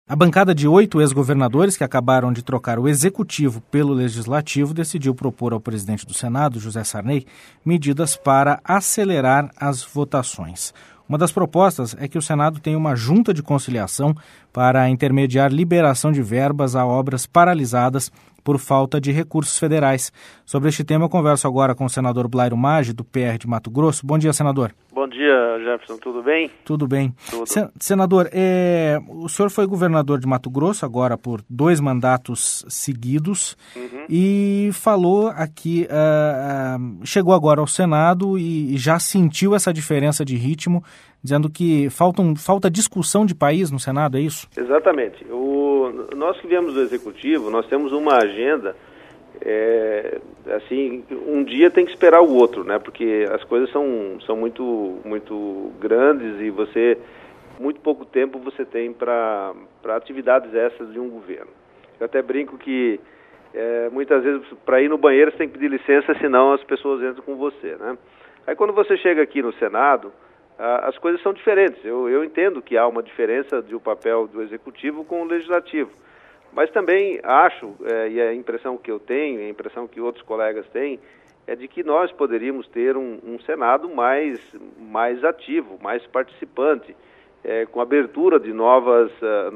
A bancada de 8 ex-governadores que acabaram de trocar o executivo pelo legislativo decidiu propor ao presidente do Senado, José Sarney, medidas para acelerar as votações. Uma das propostas é que o Senado tenha uma junta de conciliação para intermediar liberação de verbas a obras paralisadas por falta de recursos federais. Sobre este tema, eu converso agora com o senador Blairo Maggi, do PR de Mato Grosso. Bom dia, senador. Bom dia, Jefferson. Tudo bem? Tudo bem. Tudo. Senador, o senhor foi governador de Mato Grosso agora por 2 mandatos seguidos e falou aqui, chegou agora ao Senado e já sentiu essa diferença de ritmo, dizendo que falta discussão de país no Senado, é isso? Exatamente. Nós que viemos do Executivo, nós temos uma agenda, assim, um dia tem que esperar o outro, né? Porque as coisas são muito grandes e muito pouco tempo você tem para atividades essas de um governo. Eu até brinco que muitas vezes para ir no banheiro você tem que pedir licença, senão as pessoas entram com você, né? Aí quando você chega aqui no Senado, as coisas são diferentes. Eu entendo que há uma diferença do papel do Executivo com o Legislativo. Mas também acho, e a impressão que eu tenho, a impressão que outros colegas têm, é de que nós poderíamos ter um Senado mais ativo, mais participante, com abertura de novas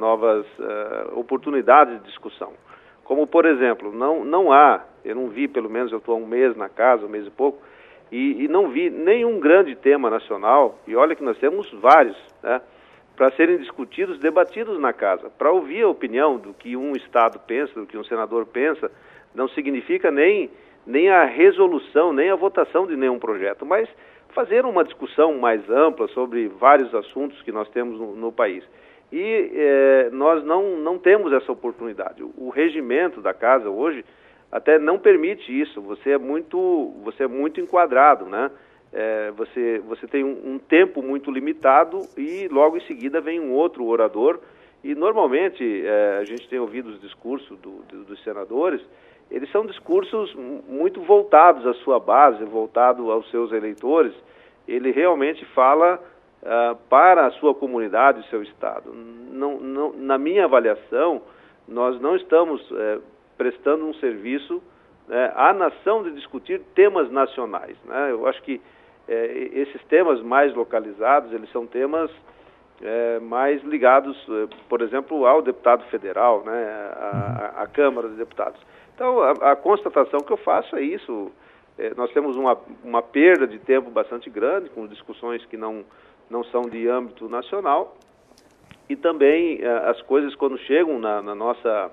oportunidades de discussão. Como, por exemplo, não há, eu não vi, pelo menos eu estou há um mês na casa, um mês e pouco, e não vi nenhum grande tema nacional, e olha que nós temos vários, né, para serem discutidos, debatidos na casa. Para ouvir a opinião do que um Estado pensa, do que um senador pensa, não significa nem a resolução, nem a votação de nenhum projeto, mas fazer uma discussão mais ampla sobre vários assuntos que nós temos no país. E nós não temos essa oportunidade. O regimento da casa hoje até não permite isso. Você é muito enquadrado, né? Você tem um tempo muito limitado e logo em seguida vem um outro orador e normalmente a gente tem ouvido os discursos dos senadores, eles são discursos muito voltados à sua base, voltados aos seus eleitores. Ele realmente fala para a sua comunidade, o seu estado. Na minha avaliação, nós não estamos prestando um serviço à nação de discutir temas nacionais, né? Eu acho que esses temas mais localizados, eles são temas mais ligados, por exemplo, ao deputado federal, né, à Câmara dos Deputados. Então, a constatação que eu faço é isso. Nós temos uma perda de tempo bastante grande, com discussões que não são de âmbito nacional, e também as coisas, quando chegam na nossa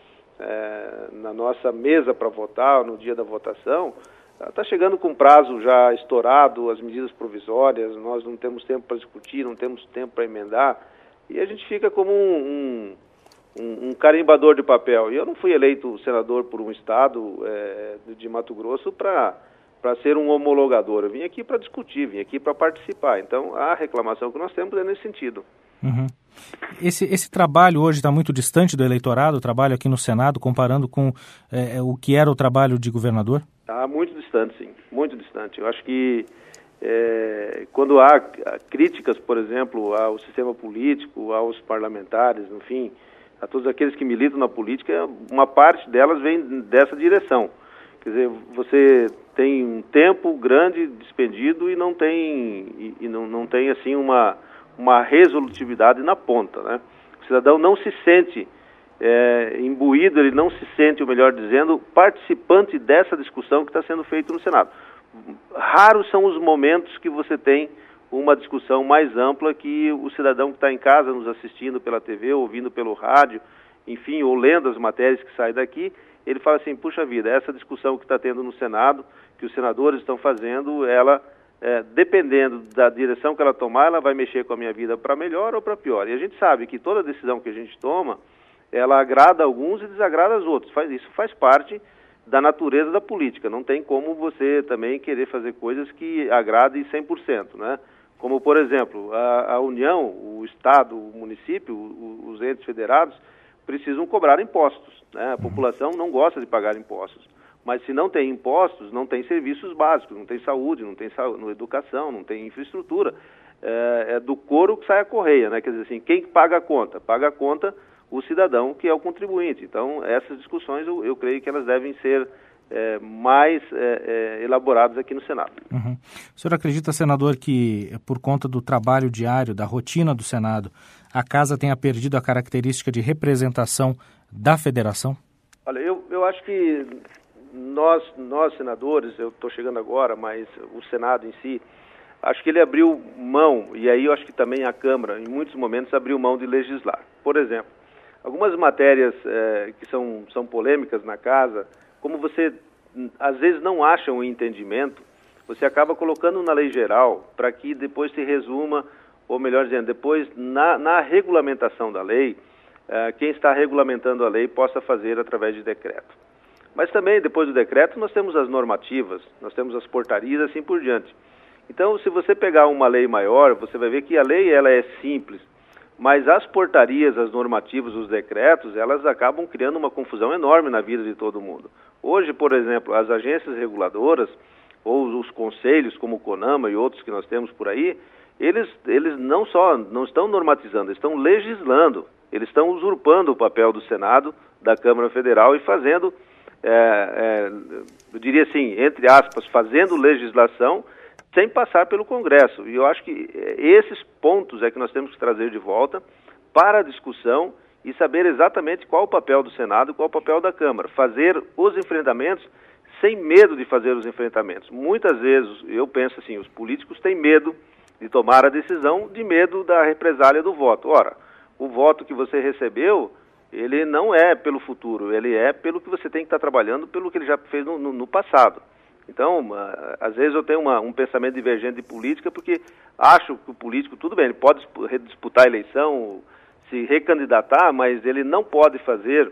mesa para votar, no dia da votação, está chegando com prazo já estourado, as medidas provisórias, nós não temos tempo para discutir, não temos tempo para emendar, e a gente fica como um carimbador de papel. E eu não fui eleito senador por um estado de Mato Grosso para ser um homologador. Eu vim aqui para discutir, vim aqui para participar. Então, a reclamação que nós temos é nesse sentido. Uhum. Esse trabalho hoje está muito distante do eleitorado, o trabalho aqui no Senado, comparando com o que era o trabalho de governador? Está muito distante, sim, muito distante. Eu acho que quando há críticas, por exemplo, ao sistema político, aos parlamentares, enfim, a todos aqueles que militam na política, uma parte delas vem dessa direção. Quer dizer, você tem um tempo grande despendido e não tem assim uma resolutividade na ponta, né? O cidadão não se sente imbuído, ele não se sente, ou melhor dizendo, participante dessa discussão que está sendo feita no Senado. Raros são os momentos que você tem uma discussão mais ampla, que o cidadão que está em casa nos assistindo pela TV, ouvindo pelo rádio, enfim, ou lendo as matérias que saem daqui, ele fala assim, puxa vida, essa discussão que está tendo no Senado, que os senadores estão fazendo, ela, dependendo da direção que ela tomar, ela vai mexer com a minha vida para melhor ou para pior. E a gente sabe que toda decisão que a gente toma, ela agrada a alguns e desagrada aos outros. Isso faz parte da natureza da política. Não tem como você também querer fazer coisas que agradem 100%, né? Como, por exemplo, a União, o Estado, o município, os entes federados precisam cobrar impostos, né? A população não gosta de pagar impostos. Mas se não tem impostos, não tem serviços básicos, não tem saúde, não tem educação, não tem infraestrutura. É do couro que sai a correia, né? Quer dizer assim, quem paga a conta? Paga a conta o cidadão, que é o contribuinte. Então, essas discussões, eu creio que elas devem ser mais elaboradas aqui no Senado. Uhum. O senhor acredita, senador, que por conta do trabalho diário, da rotina do Senado, a Casa tenha perdido a característica de representação da federação? Olha, eu acho que nós senadores, eu estou chegando agora, mas o Senado em si, acho que ele abriu mão, e aí eu acho que também a Câmara, em muitos momentos, abriu mão de legislar. Por exemplo, algumas matérias que são polêmicas na Casa, como você às vezes não acha um entendimento, você acaba colocando na lei geral para que depois se resuma, ou melhor dizendo, depois na regulamentação da lei, quem está regulamentando a lei possa fazer através de decreto. Mas também, depois do decreto, nós temos as normativas, nós temos as portarias, assim por diante. Então, se você pegar uma lei maior, você vai ver que a lei ela é simples, mas as portarias, as normativas, os decretos, elas acabam criando uma confusão enorme na vida de todo mundo. Hoje, por exemplo, as agências reguladoras, ou os conselhos, como o CONAMA e outros que nós temos por aí, eles não estão normatizando, eles estão legislando, eles estão usurpando o papel do Senado, da Câmara Federal e fazendo, eu diria assim, entre aspas, fazendo legislação sem passar pelo Congresso. E eu acho que esses pontos é que nós temos que trazer de volta para a discussão e saber exatamente qual o papel do Senado e qual o papel da Câmara. Fazer os enfrentamentos sem medo de fazer os enfrentamentos. Muitas vezes, eu penso assim, os políticos têm medo de tomar a decisão, de medo da represália do voto. Ora, o voto que você recebeu, ele não é pelo futuro, ele é pelo que você tem que estar trabalhando, pelo que ele já fez no passado. Então, às vezes eu tenho um pensamento divergente de política, porque acho que o político, tudo bem, ele pode disputar a eleição, se recandidatar, mas ele não pode fazer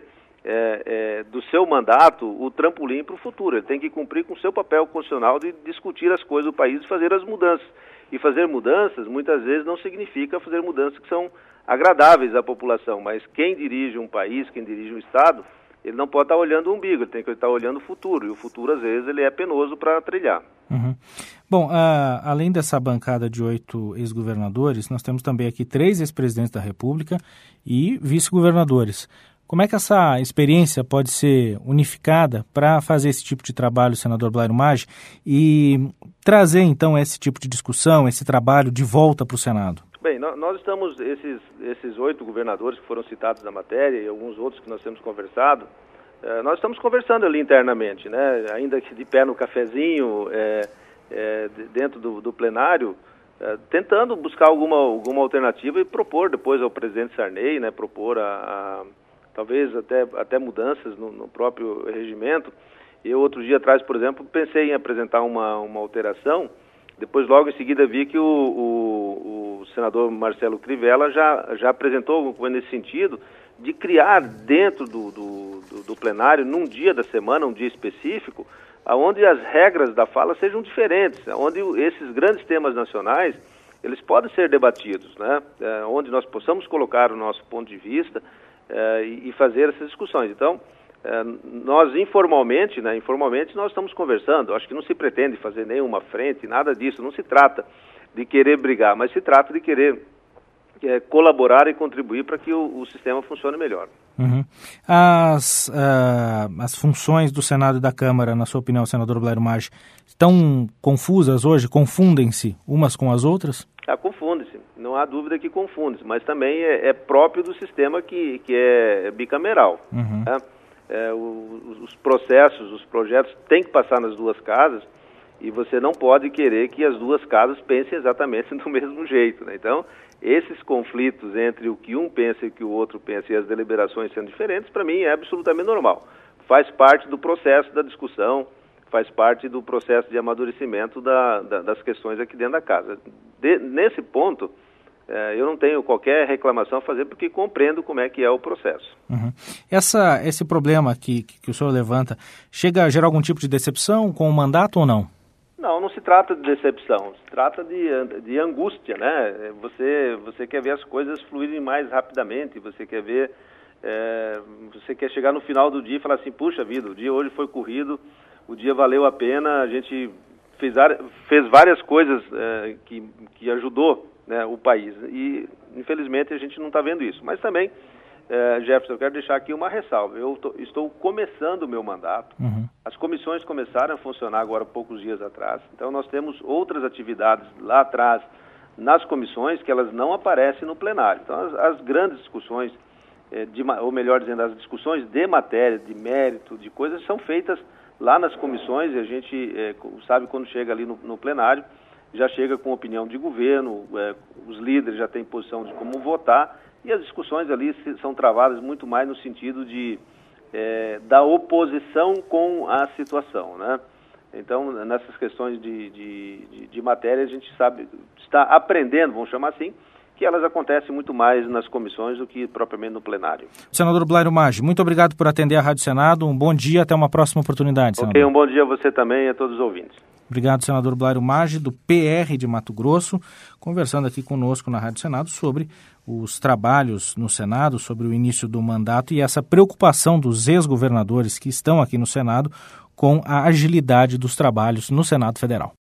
do seu mandato o trampolim para o futuro. Ele tem que cumprir com o seu papel constitucional de discutir as coisas do país e fazer as mudanças. E fazer mudanças, muitas vezes, não significa fazer mudanças que são agradáveis à população, mas quem dirige um país, quem dirige um Estado, ele não pode estar olhando o umbigo, ele tem que estar olhando o futuro, e o futuro, às vezes, ele é penoso para trilhar. Uhum. Bom, além dessa bancada de 8 ex-governadores, nós temos também aqui 3 ex-presidentes da República e vice-governadores. Como é que essa experiência pode ser unificada para fazer esse tipo de trabalho, senador Blairo Maggi, e trazer, então, esse tipo de discussão, esse trabalho de volta para o Senado? Bem, nós estamos, esses 8 governadores que foram citados na matéria e alguns outros que nós temos conversado, nós estamos conversando ali internamente, né? Ainda que de pé no cafezinho, dentro do plenário, tentando buscar alguma alternativa e propor depois ao presidente Sarney, né? Propor talvez até mudanças no próprio regimento. Eu, outro dia atrás, por exemplo, pensei em apresentar uma alteração. Depois, logo em seguida, vi que o senador Marcelo Crivella já apresentou alguma coisa nesse sentido, de criar dentro do plenário, num dia da semana, um dia específico, onde as regras da fala sejam diferentes, onde esses grandes temas nacionais, eles podem ser debatidos, né? Onde nós possamos colocar o nosso ponto de vista e fazer essas discussões. Então, nós informalmente nós estamos conversando. Acho que não se pretende fazer nenhuma frente, nada disso. Não se trata de querer brigar, mas se trata de querer colaborar e contribuir para que o sistema funcione melhor. Uhum. As funções do Senado e da Câmara, na sua opinião, senador Blairo Maggi, estão confusas hoje? Confundem-se umas com as outras? Confunde-se, não há dúvida que confunde-se, mas também é próprio do sistema que é bicameral. Uhum. Né? Os processos, os projetos têm que passar nas duas casas e você não pode querer que as duas casas pensem exatamente do mesmo jeito, né? Então, esses conflitos entre o que um pensa e o que o outro pensa e as deliberações sendo diferentes, para mim é absolutamente normal. Faz parte do processo da discussão, faz parte do processo de amadurecimento das questões aqui dentro da casa. Nesse ponto, eu não tenho qualquer reclamação a fazer, porque compreendo como é que é o processo. Uhum. Esse problema que o senhor levanta, chega a gerar algum tipo de decepção com o mandato ou não? Não se trata de decepção, se trata de angústia, né? Você quer ver as coisas fluírem mais rapidamente, você quer ver, você quer chegar no final do dia e falar assim, puxa vida, o dia hoje foi corrido, o dia valeu a pena, a gente fez várias coisas que ajudou, né, o país, e infelizmente a gente não está vendo isso. Mas também Jefferson, eu quero deixar aqui uma ressalva. Eu estou começando o meu mandato. As comissões começaram a funcionar agora há poucos dias atrás. Então, nós temos outras atividades lá atrás nas comissões que elas não aparecem no plenário. Então, as grandes discussões, ou melhor dizendo, as discussões de matéria, de mérito, de coisas, são feitas lá nas comissões, e a gente sabe quando chega ali no plenário, já chega com opinião de governo, os líderes já têm posição de como votar, e as discussões ali são travadas muito mais no sentido da oposição com a situação, né? Então, nessas questões de matéria, a gente está aprendendo, vamos chamar assim, que elas acontecem muito mais nas comissões do que propriamente no plenário. Senador Blairo Maggi, muito obrigado por atender a Rádio Senado. Um bom dia, até uma próxima oportunidade, senador. Ok, um bom dia a você também e a todos os ouvintes. Obrigado, senador Blairo Maggi, do PR de Mato Grosso, conversando aqui conosco na Rádio Senado sobre os trabalhos no Senado, sobre o início do mandato e essa preocupação dos ex-governadores que estão aqui no Senado com a agilidade dos trabalhos no Senado Federal.